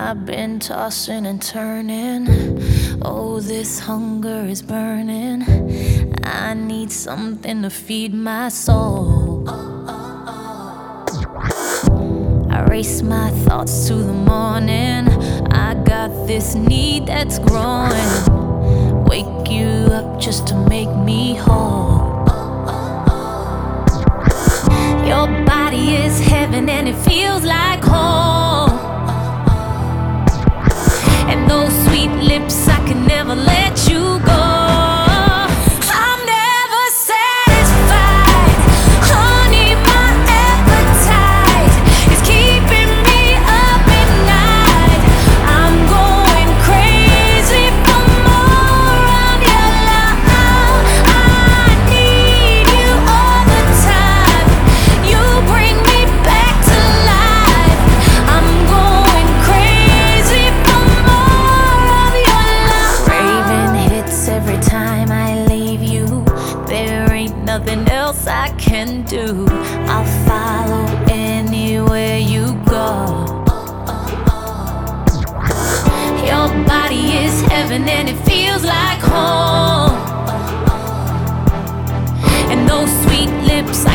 I've been tossing and turning. Oh, this hunger is burning. I need something to feed my soul. I race my thoughts to the morning. I got this need that's growing. Wake you up just to make me whole. Your body is heaven and it feels like home. And those sweet lips, I can never let you go. I'm never satisfied. Honey, my appetite is keeping me up at night. I'm going crazy for more of your love. I need you all the time. You bring me back to life. I'm going crazy for more of your love. Craving hits every time I leave you. There ain't nothing else I can do. I'll follow anywhere you go. Your body is heaven and it feels like home. And those sweet lips,